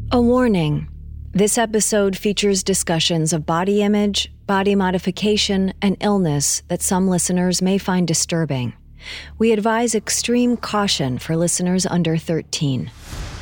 A warning. This episode features discussions of body image, body modification, and illness that some listeners may find disturbing. We advise extreme caution for listeners under 13.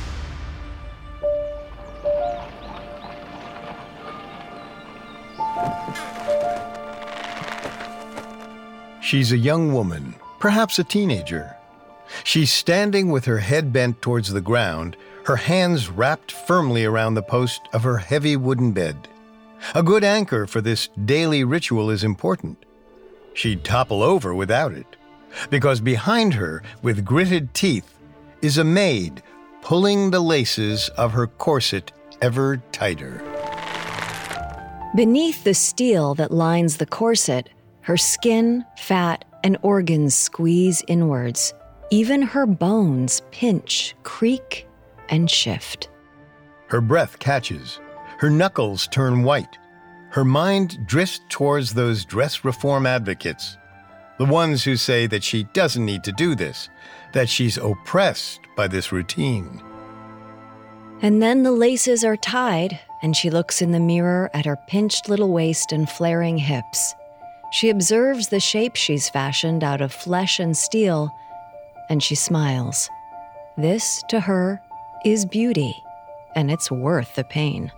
She's a young woman, perhaps a teenager. She's standing with her head bent towards the ground, her hands wrapped firmly around the post of her heavy wooden bed. A good anchor for this daily ritual is important. She'd topple over without it, because behind her, with gritted teeth, is a maid pulling the laces of her corset ever tighter. Beneath the steel that lines the corset, her skin, fat, and organs squeeze inwards. Even her bones pinch, creak, and shift. Her breath catches. Her knuckles turn white. Her mind drifts towards those dress reform advocates, the ones who say that she doesn't need to do this, that she's oppressed by this routine. And then the laces are tied, and she looks in the mirror at her pinched little waist and flaring hips. She observes the shape she's fashioned out of flesh and steel, and she smiles. This, to her, is beauty, and it's worth the pain.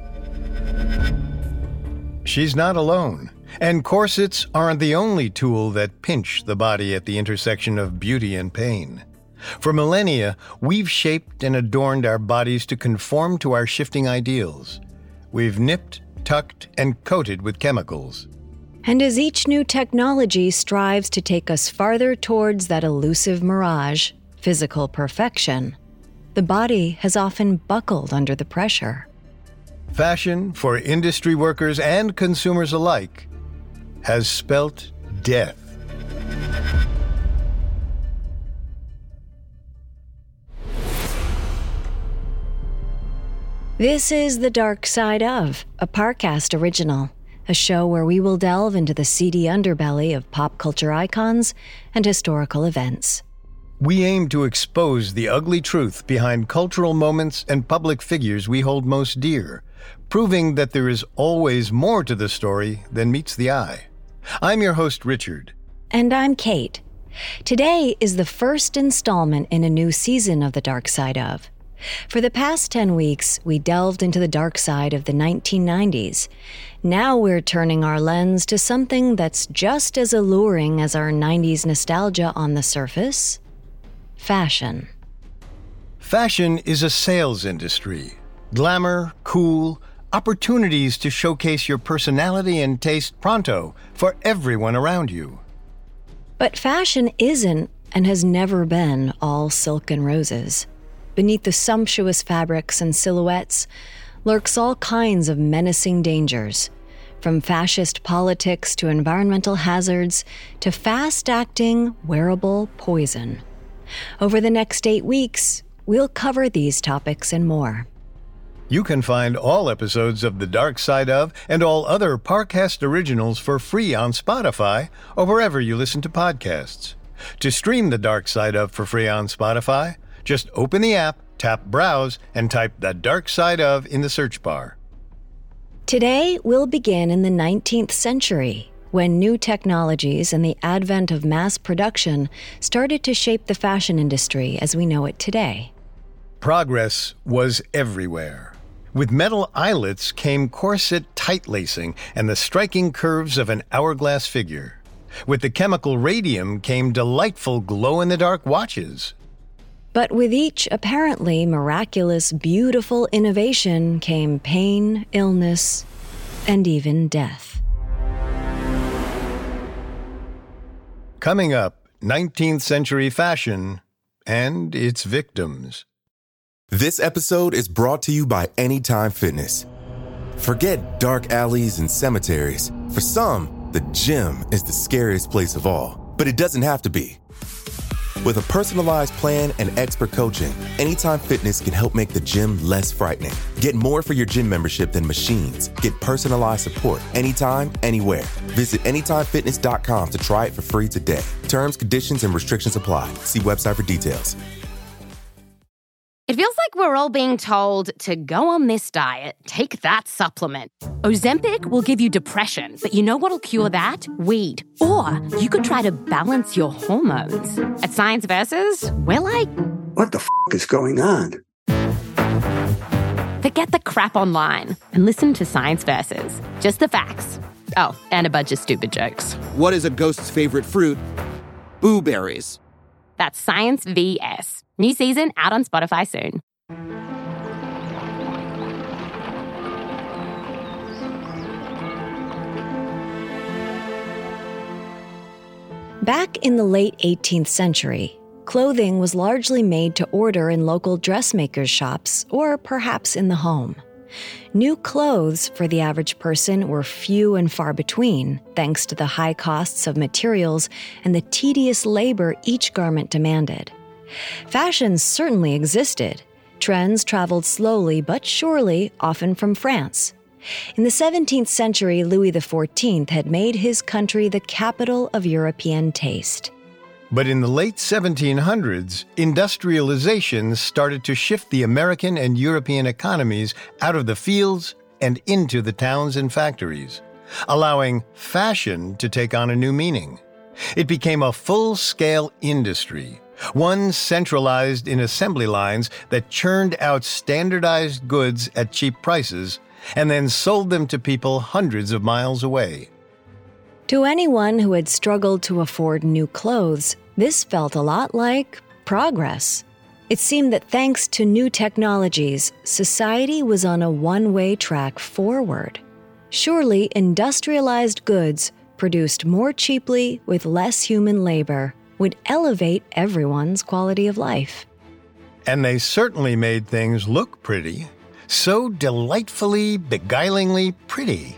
She's not alone, and corsets aren't the only tool that pinch the body at the intersection of beauty and pain. For millennia, we've shaped and adorned our bodies to conform to our shifting ideals. We've nipped, tucked, and coated with chemicals. And as each new technology strives to take us farther towards that elusive mirage, physical perfection, the body has often buckled under the pressure. Fashion, for industry workers and consumers alike, has spelt death. This is The Dark Side of, a Parcast original, a show where we will delve into the seedy underbelly of pop culture icons and historical events. We aim to expose the ugly truth behind cultural moments and public figures we hold most dear, proving that there is always more to the story than meets the eye. I'm your host, Richard. And I'm Kate. Today is the first installment in a new season of The Dark Side of. For the past 10 weeks, we delved into the dark side of the 1990s. Now we're turning our lens to something that's just as alluring as our 90s nostalgia on the surface: fashion. Fashion is a sales industry. Glamour, cool, opportunities to showcase your personality and taste pronto for everyone around you. But fashion isn't and has never been all silk and roses. Beneath the sumptuous fabrics and silhouettes lurks all kinds of menacing dangers, from fascist politics to environmental hazards to fast-acting, wearable poison. Over the next 8 weeks, we'll cover these topics and more. You can find all episodes of The Dark Side of and all other Parcast originals for free on Spotify or wherever you listen to podcasts. To stream The Dark Side of for free on Spotify, just open the app, tap Browse, and type The Dark Side of in the search bar. Today, we'll begin in the 19th century, when new technologies and the advent of mass production started to shape the fashion industry as we know it today. Progress was everywhere. With metal eyelets came corset tight-lacing and the striking curves of an hourglass figure. With the chemical radium came delightful glow-in-the-dark watches. But with each apparently miraculous, beautiful innovation came pain, illness, and even death. Coming up, 19th century fashion and its victims. This episode is brought to you by Anytime Fitness. Forget dark alleys and cemeteries. For some, the gym is the scariest place of all, but it doesn't have to be. With a personalized plan and expert coaching, Anytime Fitness can help make the gym less frightening. Get more for your gym membership than machines. Get personalized support anytime, anywhere. Visit AnytimeFitness.com to try it for free today. Terms, conditions, and restrictions apply. See website for details. It feels like we're all being told to go on this diet, take that supplement. Ozempic will give you depression, but you know what'll cure that? Weed. Or you could try to balance your hormones. At Science Versus, we're like, what the is going on? Forget the crap online and listen to Science Versus. Just the facts. Oh, and a bunch of stupid jokes. What is a ghost's favorite fruit? Blueberries. That's Science VS. New season out on Spotify soon. Back in the late 18th century, clothing was largely made to order in local dressmakers' shops or perhaps in the home. New clothes for the average person were few and far between, thanks to the high costs of materials and the tedious labor each garment demanded. Fashion certainly existed. Trends traveled slowly but surely, often from France. In the 17th century, Louis XIV had made his country the capital of European taste. But in the late 1700s, industrialization started to shift the American and European economies out of the fields and into the towns and factories, allowing fashion to take on a new meaning. It became a full-scale industry, one centralized in assembly lines that churned out standardized goods at cheap prices and then sold them to people hundreds of miles away. To anyone who had struggled to afford new clothes, this felt a lot like progress. It seemed that thanks to new technologies, society was on a one-way track forward. Surely industrialized goods, produced more cheaply with less human labor, would elevate everyone's quality of life. And they certainly made things look pretty. So delightfully, beguilingly pretty.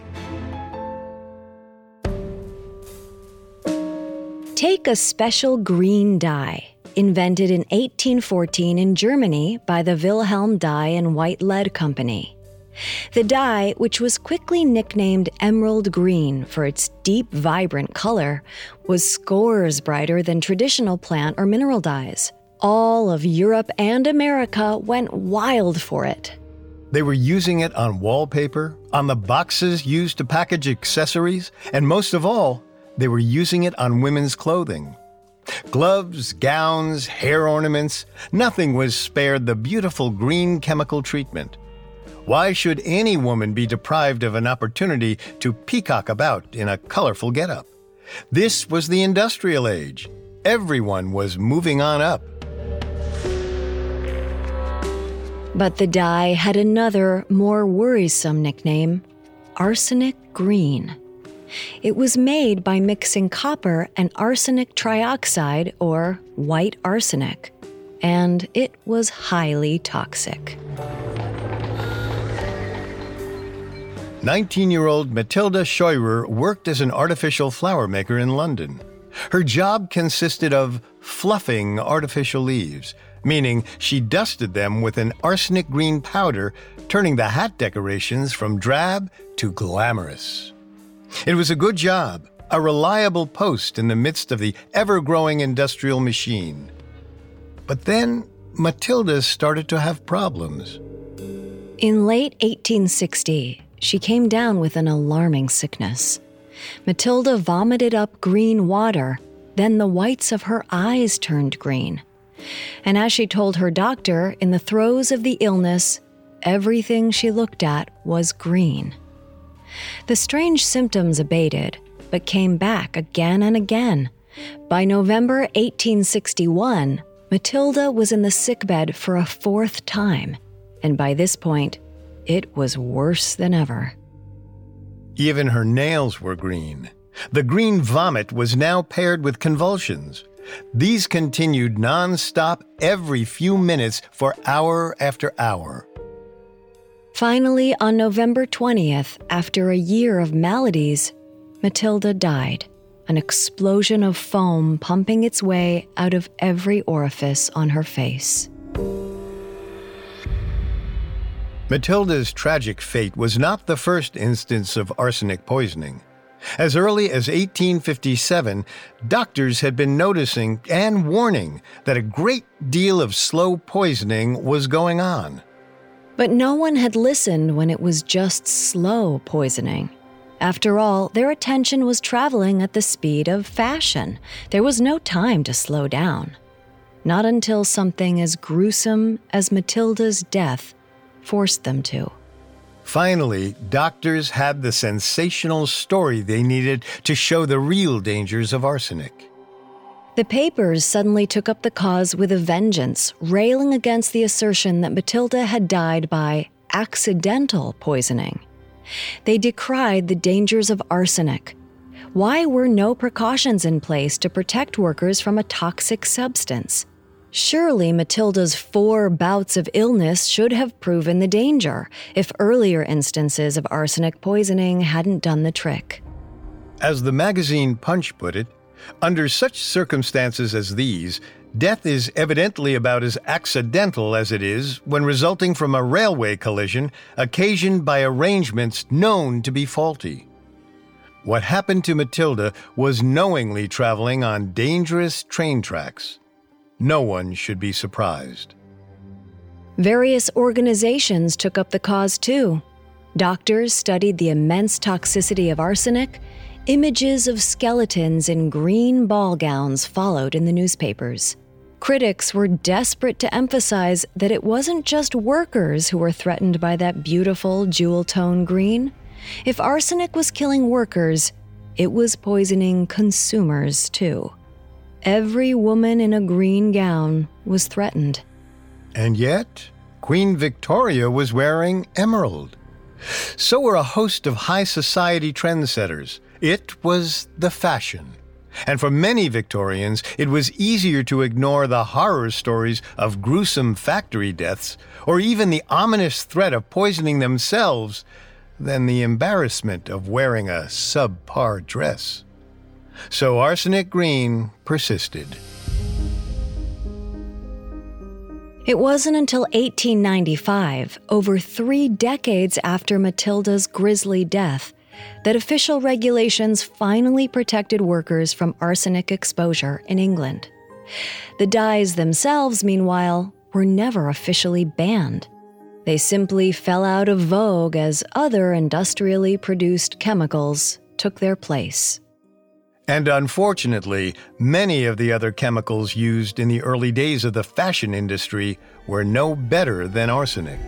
Take a special green dye, invented in 1814 in Germany by the Wilhelm Dye and White Lead Company. The dye, which was quickly nicknamed emerald green for its deep, vibrant color, was scores brighter than traditional plant or mineral dyes. All of Europe and America went wild for it. They were using it on wallpaper, on the boxes used to package accessories, and most of all, they were using it on women's clothing. Gloves, gowns, hair ornaments, nothing was spared the beautiful green chemical treatment. Why should any woman be deprived of an opportunity to peacock about in a colorful getup? This was the industrial age. Everyone was moving on up. But the dye had another, more worrisome nickname, arsenic green. It was made by mixing copper and arsenic trioxide, or white arsenic, and it was highly toxic. 19-year-old Matilda Scheurer worked as an artificial flower maker in London. Her job consisted of fluffing artificial leaves, meaning she dusted them with an arsenic green powder, turning the hat decorations from drab to glamorous. It was a good job, a reliable post in the midst of the ever-growing industrial machine. But then Matilda started to have problems. In late 1860, she came down with an alarming sickness. Matilda vomited up green water, then the whites of her eyes turned green. And as she told her doctor, in the throes of the illness, everything she looked at was green. The strange symptoms abated, but came back again and again. By November 1861, Matilda was in the sickbed for a fourth time, and by this point, it was worse than ever. Even her nails were green. The green vomit was now paired with convulsions. These continued non-stop every few minutes for hour after hour. Finally, on November 20th, after a year of maladies, Matilda died, an explosion of foam pumping its way out of every orifice on her face. Matilda's tragic fate was not the first instance of arsenic poisoning. As early as 1857, doctors had been noticing and warning that a great deal of slow poisoning was going on. But no one had listened when it was just slow poisoning. After all, their attention was traveling at the speed of fashion. There was no time to slow down. Not until something as gruesome as Matilda's death forced them to. Finally, doctors had the sensational story they needed to show the real dangers of arsenic. The papers suddenly took up the cause with a vengeance, railing against the assertion that Matilda had died by accidental poisoning. They decried the dangers of arsenic. Why were no precautions in place to protect workers from a toxic substance? Surely Matilda's 4 bouts of illness should have proven the danger, if earlier instances of arsenic poisoning hadn't done the trick. As the magazine Punch put it, under such circumstances as these, death is evidently about as accidental as it is when resulting from a railway collision occasioned by arrangements known to be faulty. What happened to Matilda was knowingly traveling on dangerous train tracks. No one should be surprised. Various organizations took up the cause too. Doctors studied the immense toxicity of arsenic. Images of skeletons in green ball gowns followed in the newspapers. Critics were desperate to emphasize that it wasn't just workers who were threatened by that beautiful jewel-tone green. If arsenic was killing workers, it was poisoning consumers too. Every woman in a green gown was threatened. And yet, Queen Victoria was wearing emerald. So were a host of high society trendsetters. It was the fashion. And for many Victorians, it was easier to ignore the horror stories of gruesome factory deaths, or even the ominous threat of poisoning themselves, than the embarrassment of wearing a subpar dress. So arsenic green persisted. It wasn't until 1895, over 3 decades after Matilda's grisly death, that official regulations finally protected workers from arsenic exposure in England. The dyes themselves, meanwhile, were never officially banned. They simply fell out of vogue as other industrially produced chemicals took their place. And unfortunately, many of the other chemicals used in the early days of the fashion industry were no better than arsenic.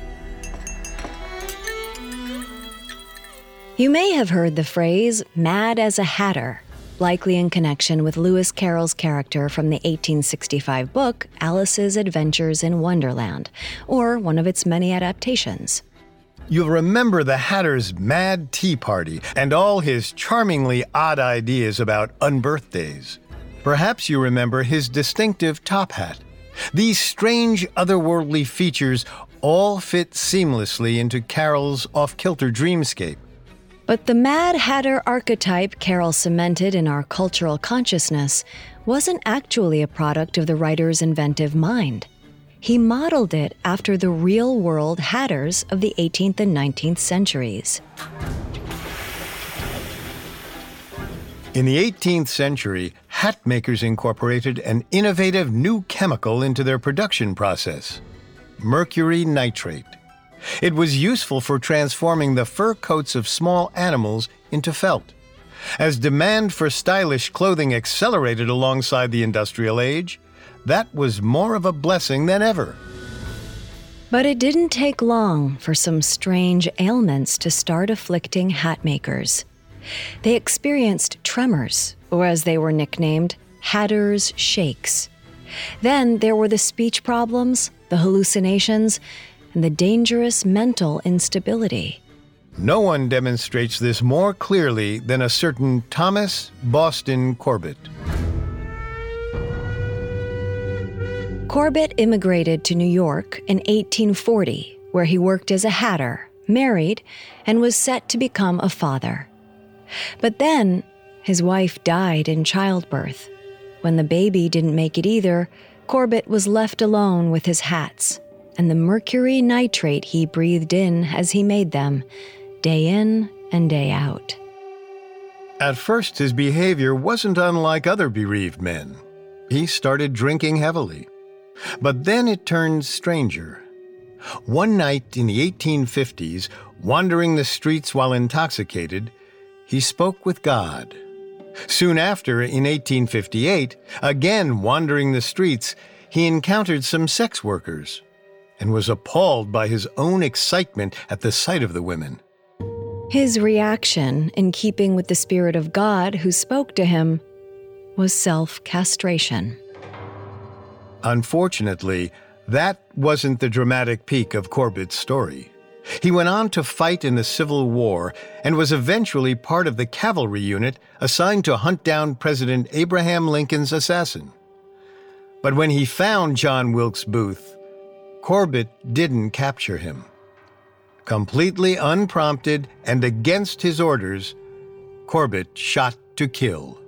You may have heard the phrase, mad as a hatter, likely in connection with Lewis Carroll's character from the 1865 book Alice's Adventures in Wonderland, or one of its many adaptations. You'll remember the Hatter's mad tea party and all his charmingly odd ideas about unbirthdays. Perhaps you remember his distinctive top hat. These strange otherworldly features all fit seamlessly into Carroll's off-kilter dreamscape. But the Mad Hatter archetype Carroll cemented in our cultural consciousness wasn't actually a product of the writer's inventive mind. He modeled it after the real-world hatters of the 18th and 19th centuries. In the 18th century, hat makers incorporated an innovative new chemical into their production process: mercury nitrate. It was useful for transforming the fur coats of small animals into felt. As demand for stylish clothing accelerated alongside the industrial age, that was more of a blessing than ever. But it didn't take long for some strange ailments to start afflicting hat makers. They experienced tremors, or as they were nicknamed, Hatter's shakes. Then there were the speech problems, the hallucinations, and the dangerous mental instability. No one demonstrates this more clearly than a certain Thomas Boston Corbett. Corbett immigrated to New York in 1840, where he worked as a hatter, married, and was set to become a father. But then, his wife died in childbirth. When the baby didn't make it either, Corbett was left alone with his hats and the mercury nitrate he breathed in as he made them, day in and day out. At first, his behavior wasn't unlike other bereaved men. He started drinking heavily. But then it turned stranger. One night in the 1850s, wandering the streets while intoxicated, he spoke with God. Soon after, in 1858, again wandering the streets, he encountered some sex workers and was appalled by his own excitement at the sight of the women. His reaction, in keeping with the Spirit of God who spoke to him, was self-castration. Unfortunately, that wasn't the dramatic peak of Corbett's story. He went on to fight in the Civil War and was eventually part of the cavalry unit assigned to hunt down President Abraham Lincoln's assassin. But when he found John Wilkes Booth, Corbett didn't capture him. Completely unprompted and against his orders, Corbett shot to kill.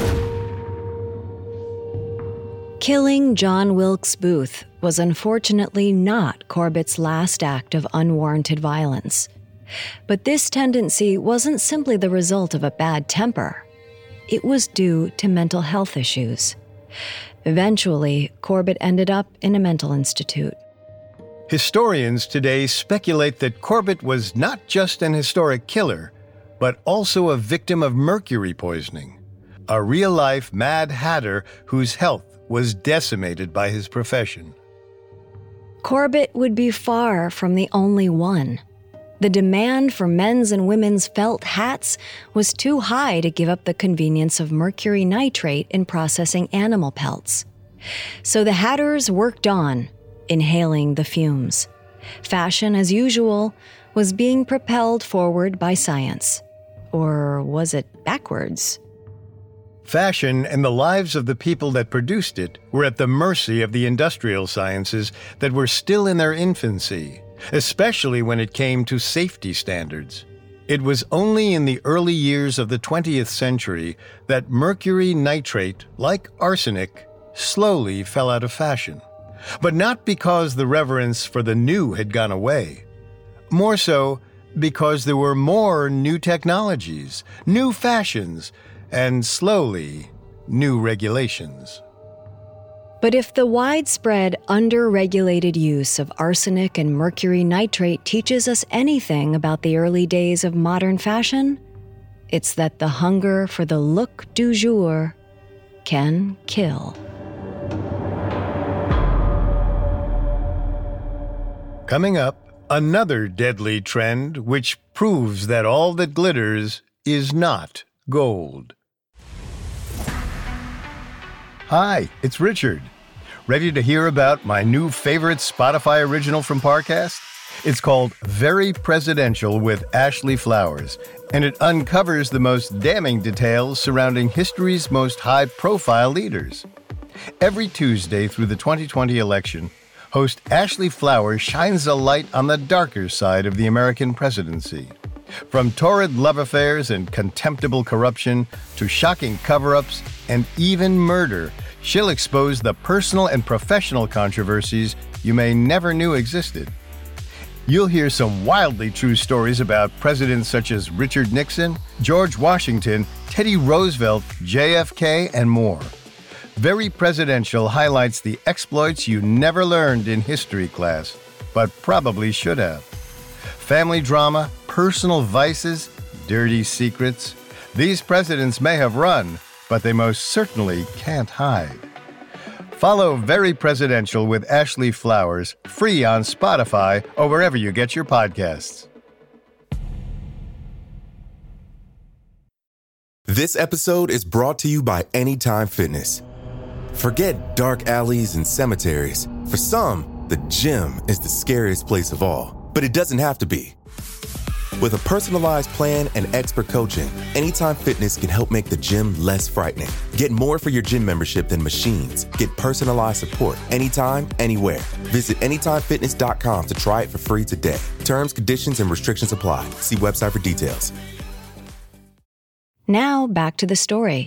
Killing John Wilkes Booth was unfortunately not Corbett's last act of unwarranted violence. But this tendency wasn't simply the result of a bad temper. It was due to mental health issues. Eventually, Corbett ended up in a mental institute. Historians today speculate that Corbett was not just an historic killer, but also a victim of mercury poisoning, a real-life Mad Hatter whose health was decimated by his profession. Corbett would be far from the only one. The demand for men's and women's felt hats was too high to give up the convenience of mercury nitrate in processing animal pelts. So the hatters worked on, inhaling the fumes. Fashion, as usual, was being propelled forward by science. Or was it backwards? Fashion and the lives of the people that produced it were at the mercy of the industrial sciences that were still in their infancy, especially when it came to safety standards. It was only in the early years of the 20th century that mercury nitrate, like arsenic, slowly fell out of fashion. But not because the reverence for the new had gone away. More so because there were more new technologies, new fashions, and slowly, new regulations. But if the widespread, under-regulated use of arsenic and mercury nitrate teaches us anything about the early days of modern fashion, it's that the hunger for the look du jour can kill. Coming up, another deadly trend which proves that all that glitters is not gold. Hi, it's Richard. Ready to hear about my new favorite Spotify original from Parcast? It's called Very Presidential with Ashley Flowers, and it uncovers the most damning details surrounding history's most high-profile leaders. Every Tuesday through the 2020 election, host Ashley Flowers shines a light on the darker side of the American presidency. From torrid love affairs and contemptible corruption to shocking cover-ups and even murder, she'll expose the personal and professional controversies you may never knew existed. You'll hear some wildly true stories about presidents such as Richard Nixon, George Washington, Teddy Roosevelt, JFK, and more. Very Presidential highlights the exploits you never learned in history class, but probably should have. Family drama, personal vices, dirty secrets. These presidents may have run, but they most certainly can't hide. Follow Very Presidential with Ashley Flowers, free on Spotify or wherever you get your podcasts. This episode is brought to you by Anytime Fitness. Forget dark alleys and cemeteries. For some, the gym is the scariest place of all, but it doesn't have to be. With a personalized plan and expert coaching, Anytime Fitness can help make the gym less frightening. Get more for your gym membership than machines. Get personalized support anytime, anywhere. Visit AnytimeFitness.com to try it for free today. Terms, conditions, and restrictions apply. See website for details. Now back to the story.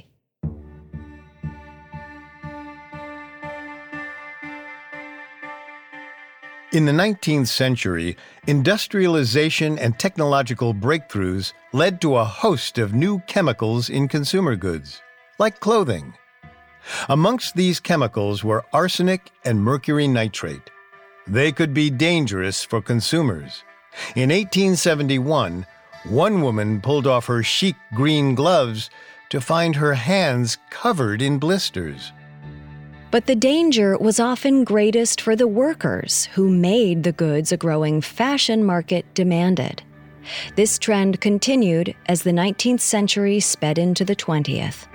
In the 19th century, industrialization and technological breakthroughs led to a host of new chemicals in consumer goods, like clothing. Amongst these chemicals were arsenic and mercury nitrate. They could be dangerous for consumers. In 1871, one woman pulled off her chic green gloves to find her hands covered in blisters. But the danger was often greatest for the workers who made the goods a growing fashion market demanded. This trend continued as the 19th century sped into the 20th.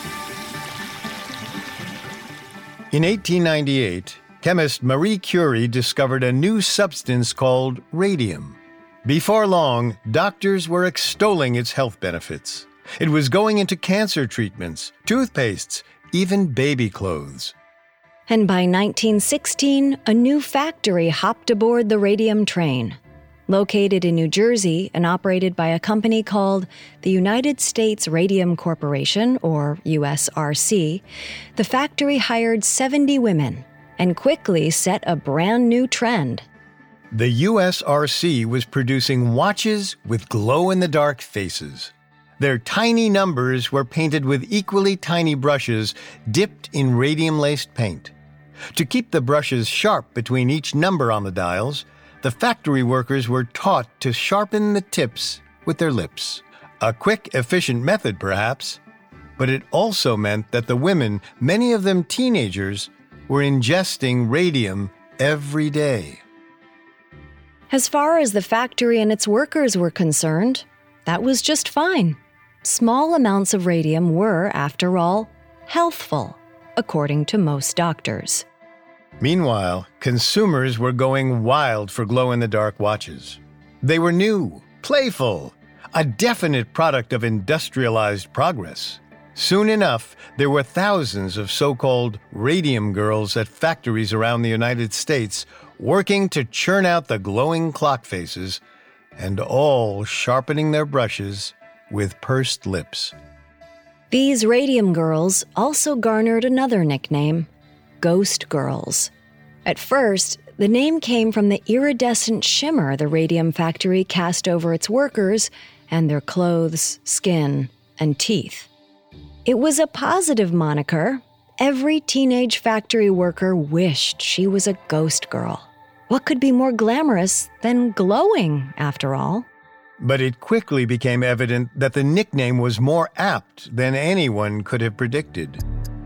In 1898, chemist Marie Curie discovered a new substance called radium. Before long, doctors were extolling its health benefits. It was going into cancer treatments, toothpastes, even baby clothes. And by 1916, a new factory hopped aboard the radium train. Located in New Jersey and operated by a company called the United States Radium Corporation, or USRC, the factory hired 70 women and quickly set a brand new trend. The USRC was producing watches with glow-in-the-dark faces. Their tiny numbers were painted with equally tiny brushes dipped in radium-laced paint. To keep the brushes sharp between each number on the dials, the factory workers were taught to sharpen the tips with their lips. A quick, efficient method, perhaps, but it also meant that the women, many of them teenagers, were ingesting radium every day. As far as the factory and its workers were concerned, that was just fine. Small amounts of radium were, after all, healthful, according to most doctors. Meanwhile, consumers were going wild for glow-in-the-dark watches. They were new, playful, a definite product of industrialized progress. Soon enough, there were thousands of so-called radium girls at factories around the United States working to churn out the glowing clock faces, and all sharpening their brushes with pursed lips. These radium girls also garnered another nickname, Ghost Girls. At first, the name came from the iridescent shimmer the radium factory cast over its workers and their clothes, skin, and teeth. It was a positive moniker. Every teenage factory worker wished she was a ghost girl. What could be more glamorous than glowing, after all? But it quickly became evident that the nickname was more apt than anyone could have predicted.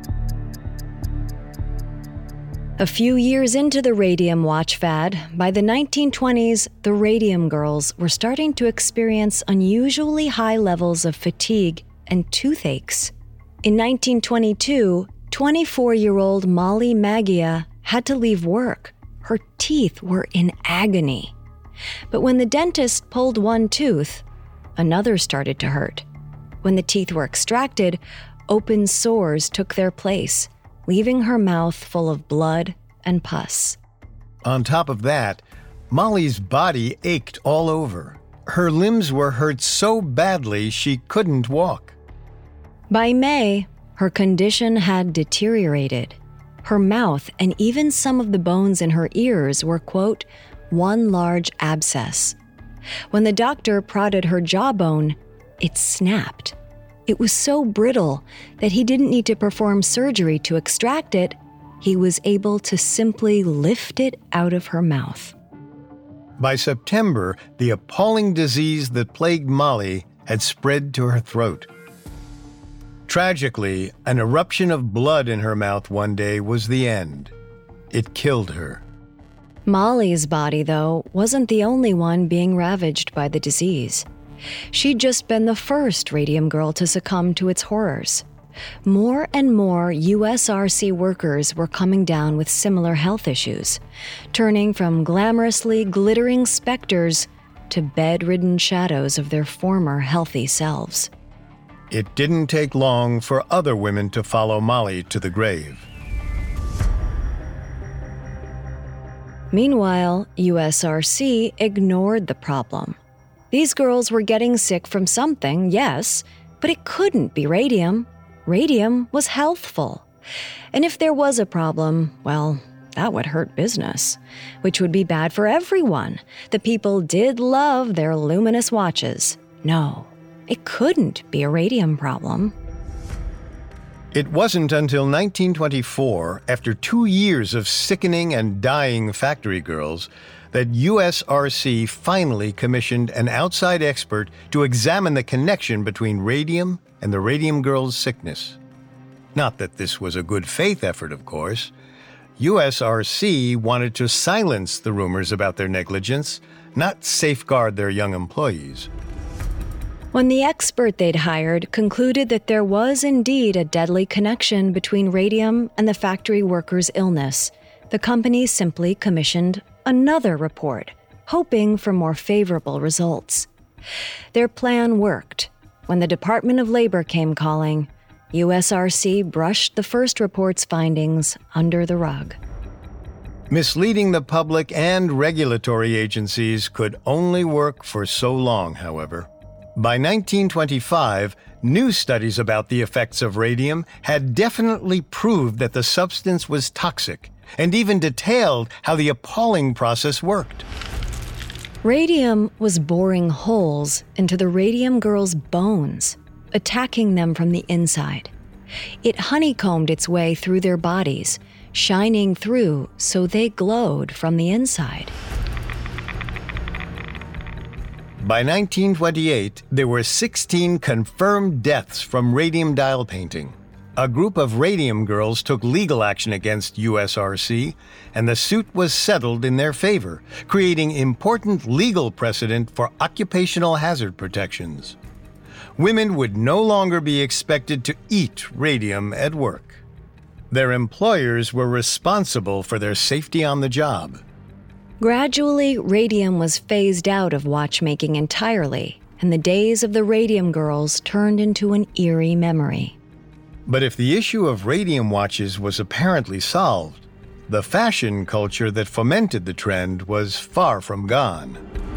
A few years into the radium watch fad, by the 1920s, the radium girls were starting to experience unusually high levels of fatigue and toothaches. In 1922, 24-year-old Molly Maggia had to leave work. Her teeth were in agony. But when the dentist pulled one tooth, another started to hurt. When the teeth were extracted, open sores took their place, leaving her mouth full of blood and pus. On top of that, Molly's body ached all over. Her limbs were hurt so badly she couldn't walk. By May, her condition had deteriorated. Her mouth and even some of the bones in her ears were, quote, one large abscess. When the doctor prodded her jawbone, it snapped. It was so brittle that he didn't need to perform surgery to extract it. He was able to simply lift it out of her mouth. By September, the appalling disease that plagued Molly had spread to her throat. Tragically, an eruption of blood in her mouth one day was the end. It killed her. Molly's body, though, wasn't the only one being ravaged by the disease. She'd just been the first radium girl to succumb to its horrors. More and more USRC workers were coming down with similar health issues, turning from glamorously glittering specters to bedridden shadows of their former healthy selves. It didn't take long for other women to follow Molly to the grave. Meanwhile, USRC ignored the problem. These girls were getting sick from something, yes, but it couldn't be radium. Radium was healthful. And if there was a problem, well, that would hurt business, which would be bad for everyone. The people did love their luminous watches. No, it couldn't be a radium problem. It wasn't until 1924, after 2 years of sickening and dying factory girls, that USRC finally commissioned an outside expert to examine the connection between radium and the radium girls' sickness. Not that this was a good faith effort, of course. USRC wanted to silence the rumors about their negligence, not safeguard their young employees. When the expert they'd hired concluded that there was indeed a deadly connection between radium and the factory workers' illness, the company simply commissioned another report, hoping for more favorable results. Their plan worked. When the Department of Labor came calling, USRC brushed the first report's findings under the rug. Misleading the public and regulatory agencies could only work for so long, however. By 1925, new studies about the effects of radium had definitely proved that the substance was toxic, and even detailed how the appalling process worked. Radium was boring holes into the radium girls' bones, attacking them from the inside. It honeycombed its way through their bodies, shining through so they glowed from the inside. By 1928, there were 16 confirmed deaths from radium dial painting. A group of radium girls took legal action against USRC, and the suit was settled in their favor, creating important legal precedent for occupational hazard protections. Women would no longer be expected to eat radium at work. Their employers were responsible for their safety on the job. Gradually, radium was phased out of watchmaking entirely, and the days of the radium girls turned into an eerie memory. But if the issue of radium watches was apparently solved, the fashion culture that fomented the trend was far from gone.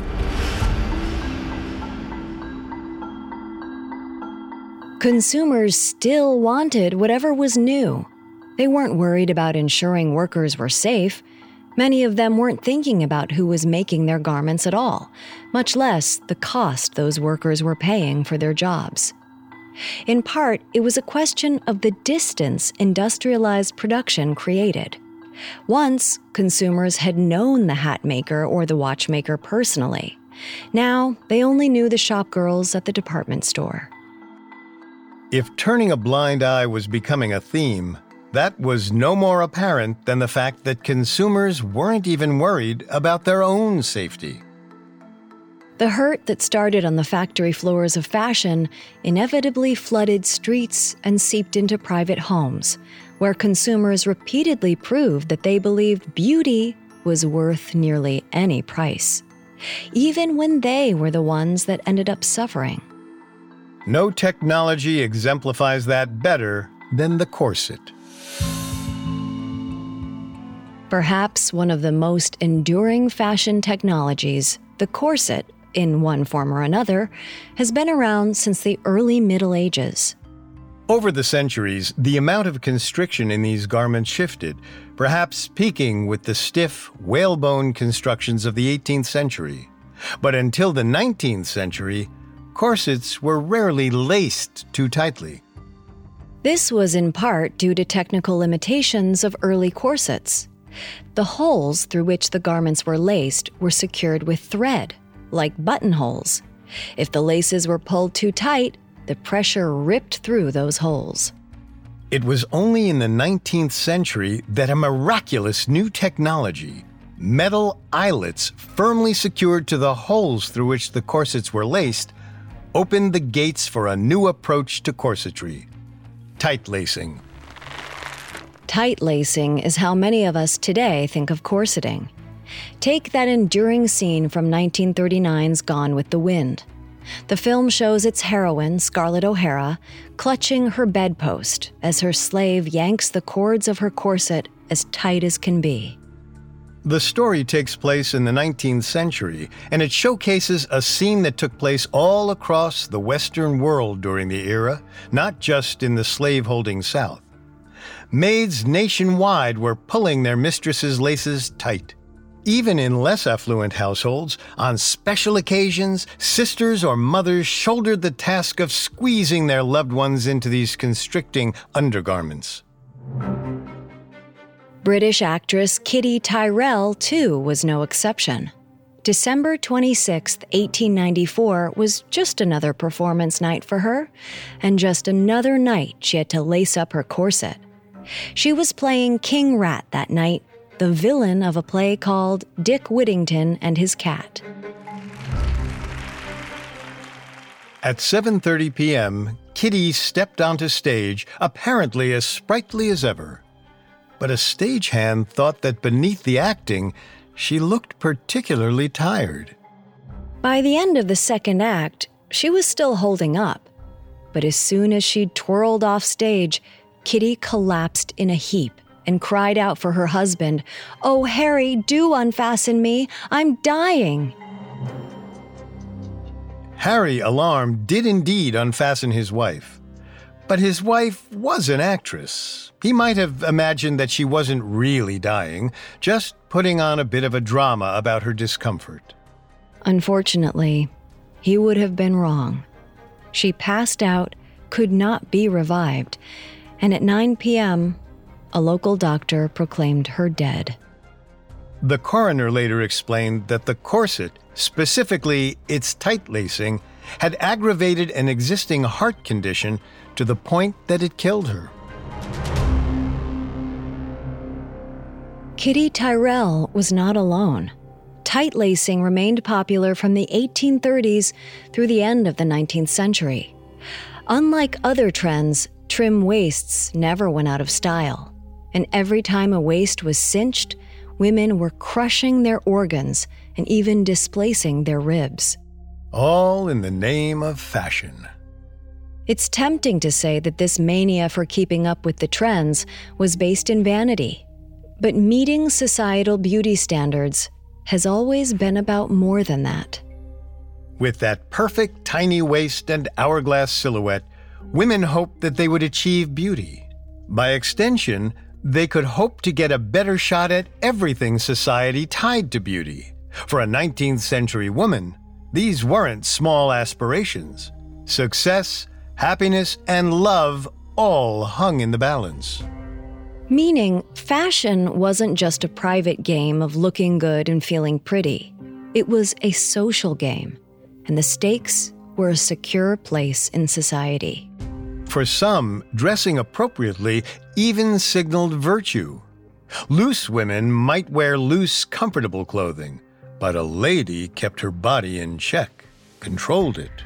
Consumers still wanted whatever was new. They weren't worried about ensuring workers were safe. Many of them weren't thinking about who was making their garments at all, much less the cost those workers were paying for their jobs. In part, it was a question of the distance industrialized production created. Once, consumers had known the hat maker or the watchmaker personally. Now, they only knew the shop girls at the department store. If turning a blind eye was becoming a theme, that was no more apparent than the fact that consumers weren't even worried about their own safety. The hurt that started on the factory floors of fashion inevitably flooded streets and seeped into private homes, where consumers repeatedly proved that they believed beauty was worth nearly any price, even when they were the ones that ended up suffering. No technology exemplifies that better than the corset. Perhaps one of the most enduring fashion technologies, the corset, in one form or another, has been around since the early Middle Ages. Over the centuries, the amount of constriction in these garments shifted, perhaps peaking with the stiff, whalebone constructions of the 18th century. But until the 19th century, corsets were rarely laced too tightly. This was in part due to technical limitations of early corsets. The holes through which the garments were laced were secured with thread, like buttonholes. If the laces were pulled too tight, the pressure ripped through those holes. It was only in the 19th century that a miraculous new technology, metal eyelets firmly secured to the holes through which the corsets were laced, opened the gates for a new approach to corsetry: tight lacing. Tight lacing is how many of us today think of corseting. Take that enduring scene from 1939's Gone with the Wind. The film shows its heroine, Scarlett O'Hara, clutching her bedpost as her slave yanks the cords of her corset as tight as can be. The story takes place in the 19th century, and it showcases a scene that took place all across the Western world during the era, not just in the slave-holding South. Maids nationwide were pulling their mistresses' laces tight. Even in less affluent households, on special occasions, sisters or mothers shouldered the task of squeezing their loved ones into these constricting undergarments. British actress Kitty Tyrrell, too, was no exception. December 26, 1894 was just another performance night for her, and just another night she had to lace up her corset. She was playing King Rat that night, the villain of a play called Dick Whittington and His Cat. At 7:30 p.m., Kitty stepped onto stage, apparently as sprightly as ever. But a stagehand thought that beneath the acting, she looked particularly tired. By the end of the second act, she was still holding up. But as soon as she'd twirled off stage, Kitty collapsed in a heap and cried out for her husband, "Oh, Harry, do unfasten me! I'm dying!" Harry, alarmed, did indeed unfasten his wife. But his wife was an actress. He might have imagined that she wasn't really dying, just putting on a bit of a drama about her discomfort. Unfortunately, he would have been wrong. She passed out, could not be revived, and at 9 p.m., a local doctor proclaimed her dead. The coroner later explained that the corset, specifically its tight lacing, had aggravated an existing heart condition to the point that it killed her. Kitty Tyrrell was not alone. Tight lacing remained popular from the 1830s through the end of the 19th century. Unlike other trends, trim waists never went out of style. And every time a waist was cinched, women were crushing their organs and even displacing their ribs. All in the name of fashion. It's tempting to say that this mania for keeping up with the trends was based in vanity. But meeting societal beauty standards has always been about more than that. With that perfect tiny waist and hourglass silhouette, women hoped that they would achieve beauty. By extension, they could hope to get a better shot at everything society tied to beauty. For a 19th century woman, these weren't small aspirations. Success, happiness, and love all hung in the balance. Meaning, fashion wasn't just a private game of looking good and feeling pretty. It was a social game, and the stakes were a secure place in society. For some, dressing appropriately even signaled virtue. Loose women might wear loose, comfortable clothing, but a lady kept her body in check, controlled it.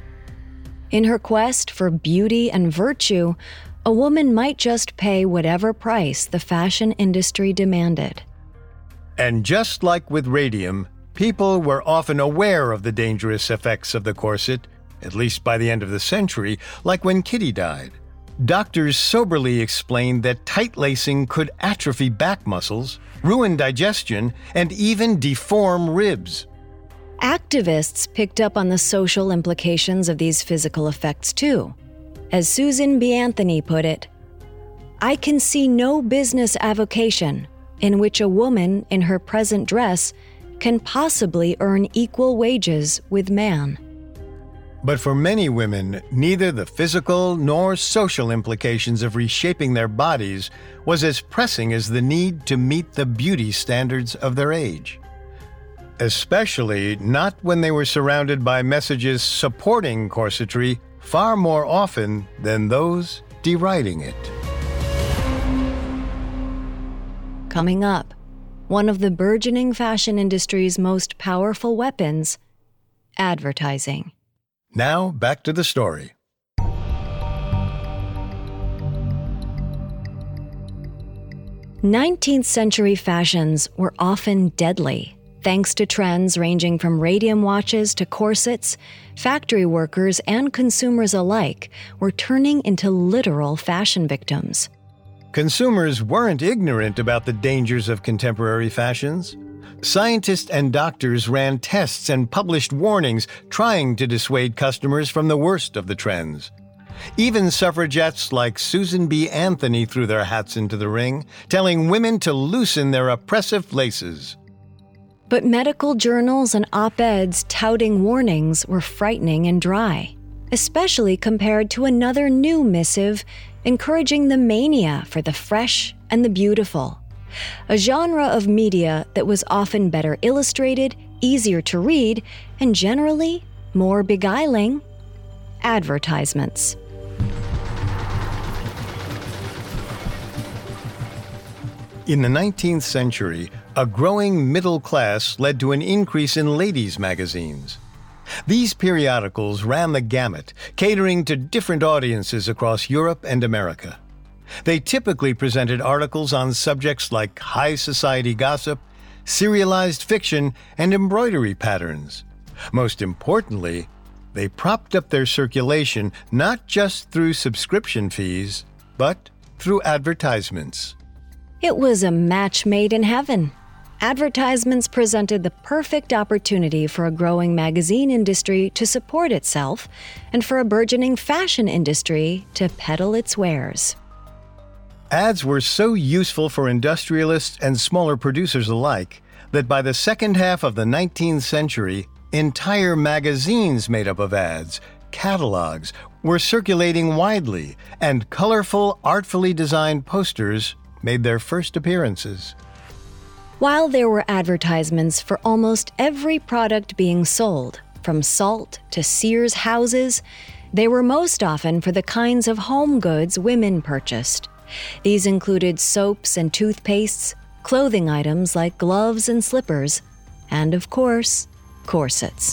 In her quest for beauty and virtue, a woman might just pay whatever price the fashion industry demanded. And just like with radium, people were often aware of the dangerous effects of the corset, at least by the end of the century, like when Kitty died. Doctors soberly explained that tight lacing could atrophy back muscles, ruin digestion, and even deform ribs. Activists picked up on the social implications of these physical effects too. As Susan B. Anthony put it, "I can see no business avocation in which a woman in her present dress can possibly earn equal wages with man." But for many women, neither the physical nor social implications of reshaping their bodies was as pressing as the need to meet the beauty standards of their age. Especially not when they were surrounded by messages supporting corsetry far more often than those deriding it. Coming up, one of the burgeoning fashion industry's most powerful weapons, advertising. Now, back to the story. Nineteenth-century fashions were often deadly. Thanks to trends ranging from radium watches to corsets, factory workers and consumers alike were turning into literal fashion victims. Consumers weren't ignorant about the dangers of contemporary fashions. Scientists and doctors ran tests and published warnings trying to dissuade customers from the worst of the trends. Even suffragettes like Susan B. Anthony threw their hats into the ring, telling women to loosen their oppressive laces. But medical journals and op-eds touting warnings were frightening and dry, especially compared to another new missive encouraging the mania for the fresh and the beautiful, a genre of media that was often better illustrated, easier to read, and generally more beguiling: advertisements. In the 19th century, a growing middle class led to an increase in ladies' magazines. These periodicals ran the gamut, catering to different audiences across Europe and America. They typically presented articles on subjects like high society gossip, serialized fiction, and embroidery patterns. Most importantly, they propped up their circulation not just through subscription fees, but through advertisements. It was a match made in heaven. Advertisements presented the perfect opportunity for a growing magazine industry to support itself and for a burgeoning fashion industry to peddle its wares. Ads were so useful for industrialists and smaller producers alike that by the second half of the 19th century, entire magazines made up of ads, catalogs, were circulating widely, and colorful, artfully designed posters made their first appearances. While there were advertisements for almost every product being sold, from salt to Sears houses, they were most often for the kinds of home goods women purchased. These included soaps and toothpastes, clothing items like gloves and slippers, and of course, corsets.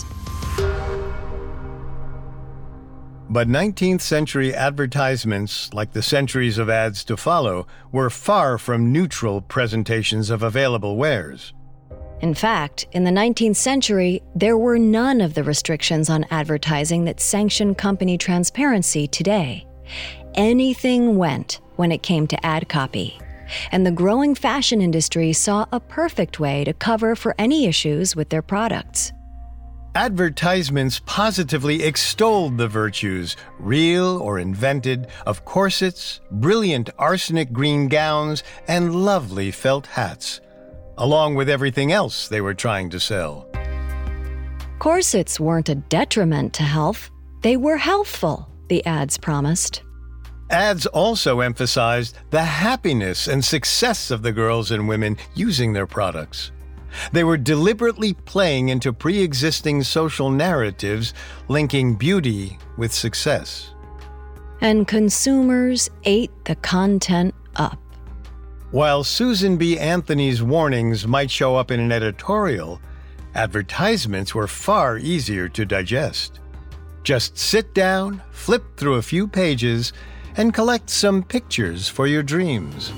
But 19th century advertisements, like the centuries of ads to follow, were far from neutral presentations of available wares. In fact, in the 19th century, there were none of the restrictions on advertising that sanction company transparency today. Anything went when it came to ad copy. And the growing fashion industry saw a perfect way to cover for any issues with their products. Advertisements positively extolled the virtues, real or invented, of corsets, brilliant arsenic green gowns, and lovely felt hats, along with everything else they were trying to sell. Corsets weren't a detriment to health. They were healthful, the ads promised. Ads also emphasized the happiness and success of the girls and women using their products. They were deliberately playing into pre-existing social narratives, linking beauty with success. And consumers ate the content up. While Susan B. Anthony's warnings might show up in an editorial, advertisements were far easier to digest. Just sit down, flip through a few pages, and collect some pictures for your dreams.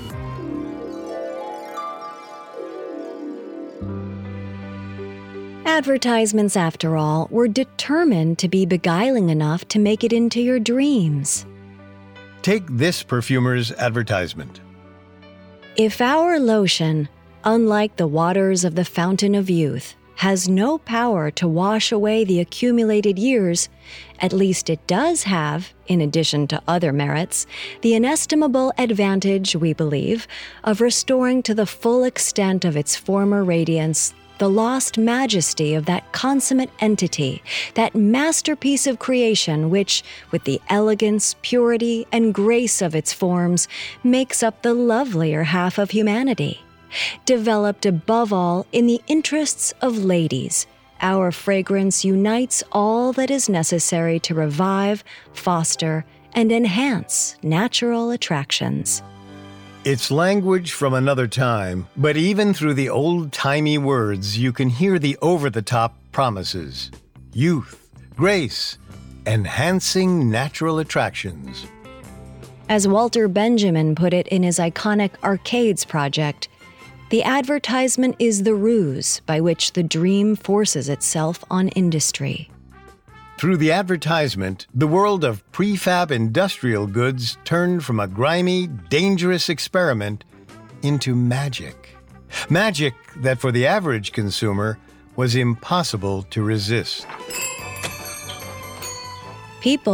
Advertisements, after all, were determined to be beguiling enough to make it into your dreams. Take this perfumer's advertisement. If our lotion, unlike the waters of the fountain of youth, has no power to wash away the accumulated years, at least it does have, in addition to other merits, the inestimable advantage, we believe, of restoring to the full extent of its former radiance the lost majesty of that consummate entity, that masterpiece of creation which, with the elegance, purity, and grace of its forms, makes up the lovelier half of humanity. Developed above all in the interests of ladies, our fragrance unites all that is necessary to revive, foster, and enhance natural attractions. It's language from another time, but even through the old-timey words, you can hear the over-the-top promises. Youth, grace, enhancing natural attractions. As Walter Benjamin put it in his iconic Arcades project, the advertisement is the ruse by which the dream forces itself on industry. Through the advertisement, the world of prefab industrial goods turned from a grimy, dangerous experiment into magic. Magic that for the average consumer was impossible to resist. People,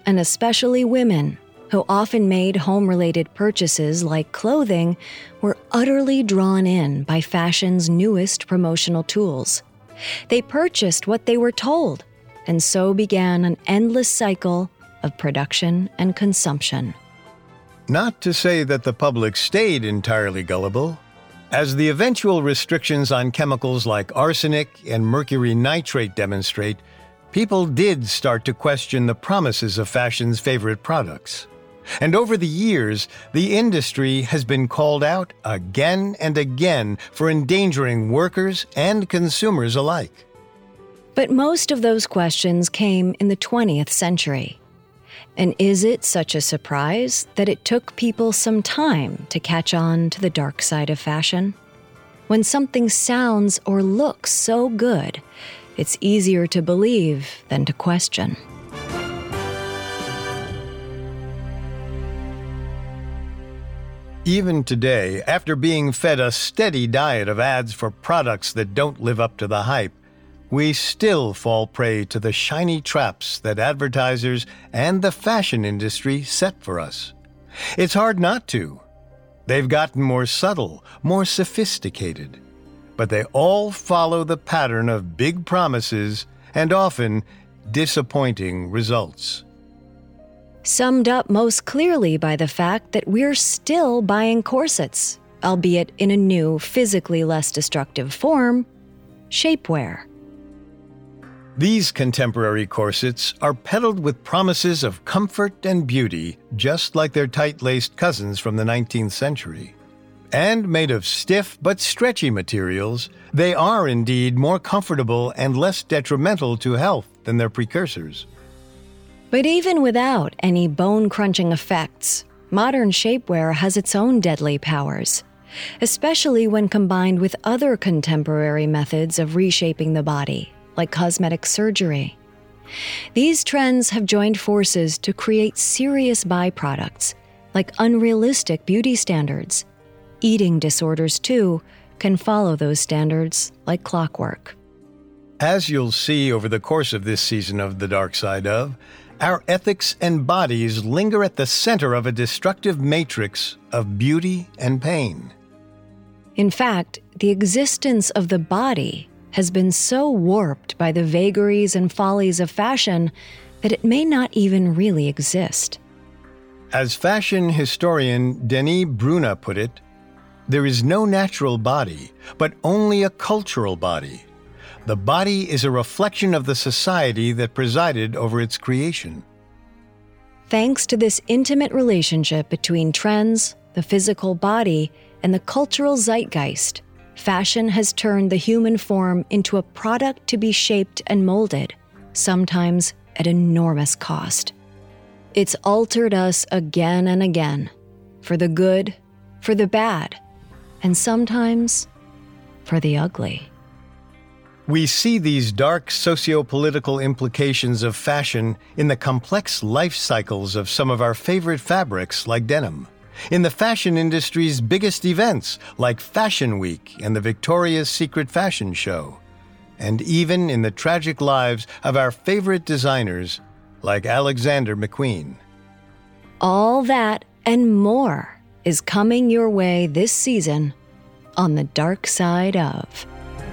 and especially women, who often made home-related purchases like clothing, were utterly drawn in by fashion's newest promotional tools. They purchased what they were told, and so began an endless cycle of production and consumption. Not to say that the public stayed entirely gullible. As the eventual restrictions on chemicals like arsenic and mercury nitrate demonstrate, people did start to question the promises of fashion's favorite products. And over the years, the industry has been called out again and again for endangering workers and consumers alike. But most of those questions came in the 20th century. And is it such a surprise that it took people some time to catch on to the dark side of fashion? When something sounds or looks so good, it's easier to believe than to question. Even today, after being fed a steady diet of ads for products that don't live up to the hype, we still fall prey to the shiny traps that advertisers and the fashion industry set for us. It's hard not to. They've gotten more subtle, more sophisticated, but they all follow the pattern of big promises and often disappointing results. Summed up most clearly by the fact that we're still buying corsets, albeit in a new, physically less destructive form, shapewear. These contemporary corsets are peddled with promises of comfort and beauty, just like their tight-laced cousins from the 19th century. And made of stiff but stretchy materials, they are indeed more comfortable and less detrimental to health than their precursors. But even without any bone-crunching effects, modern shapewear has its own deadly powers, especially when combined with other contemporary methods of reshaping the body, like cosmetic surgery. These trends have joined forces to create serious byproducts, like unrealistic beauty standards. Eating disorders, too, can follow those standards like clockwork. As you'll see over the course of this season of The Dark Side Of, our ethics and bodies linger at the center of a destructive matrix of beauty and pain. In fact, the existence of the body has been so warped by the vagaries and follies of fashion that it may not even really exist. As fashion historian Denis Bruna put it, there is no natural body, but only a cultural body. The body is a reflection of the society that presided over its creation. Thanks to this intimate relationship between trends, the physical body, and the cultural zeitgeist, fashion has turned the human form into a product to be shaped and molded, sometimes at enormous cost. It's altered us again and again, for the good, for the bad, and sometimes for the ugly. We see these dark socio-political implications of fashion in the complex life cycles of some of our favorite fabrics like denim, in the fashion industry's biggest events like Fashion Week and the Victoria's Secret Fashion Show, and even in the tragic lives of our favorite designers like Alexander McQueen. All that and more is coming your way this season on The Dark Side Of.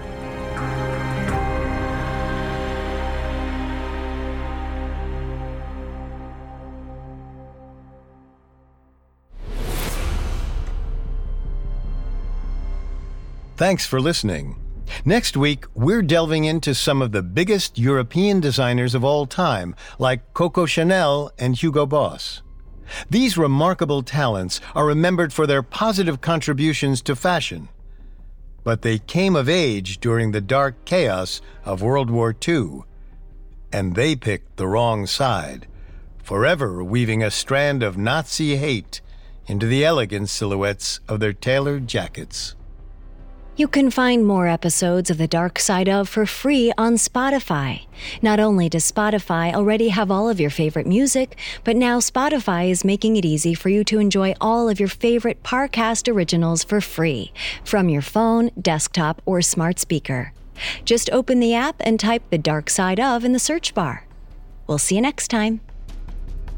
Thanks for listening. Next week, we're delving into some of the biggest European designers of all time, like Coco Chanel and Hugo Boss. These remarkable talents are remembered for their positive contributions to fashion. But they came of age during the dark chaos of World War II, and they picked the wrong side, forever weaving a strand of Nazi hate into the elegant silhouettes of their tailored jackets. You can find more episodes of The Dark Side Of for free on Spotify. Not only does Spotify already have all of your favorite music, but now Spotify is making it easy for you to enjoy all of your favorite Parcast originals for free from your phone, desktop, or smart speaker. Just open the app and type The Dark Side Of in the search bar. We'll see you next time.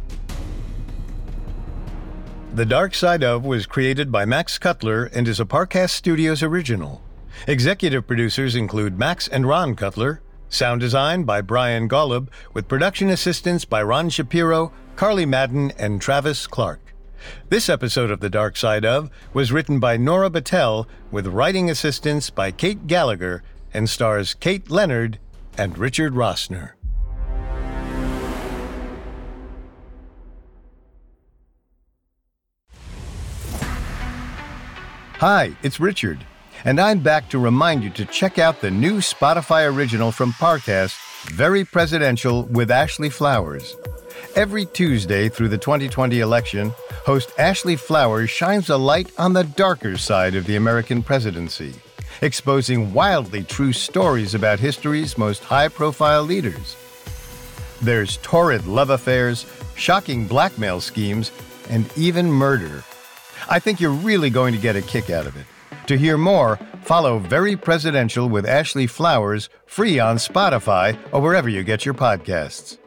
The Dark Side Of was created by Max Cutler and is a Parcast Studios original. Executive producers include Max and Ron Cutler. Sound design by Brian Golub, with production assistance by Ron Shapiro, Carly Madden, and Travis Clark. This episode of The Dark Side Of was written by Nora Battelle, with writing assistance by Kate Gallagher, and stars Kate Leonard and Richard Rossner. Hi, it's Richard, and I'm back to remind you to check out the new Spotify original from Parcast, Very Presidential with Ashley Flowers. Every Tuesday through the 2020 election, host Ashley Flowers shines a light on the darker side of the American presidency, exposing wildly true stories about history's most high-profile leaders. There's torrid love affairs, shocking blackmail schemes, and even murder. I think you're really going to get a kick out of it. To hear more, follow Very Presidential with Ashley Flowers, free on Spotify or wherever you get your podcasts.